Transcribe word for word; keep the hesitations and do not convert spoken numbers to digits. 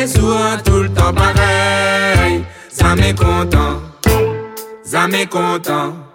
les soins tout le temps pareil. Ça m'est content, ça m'est content.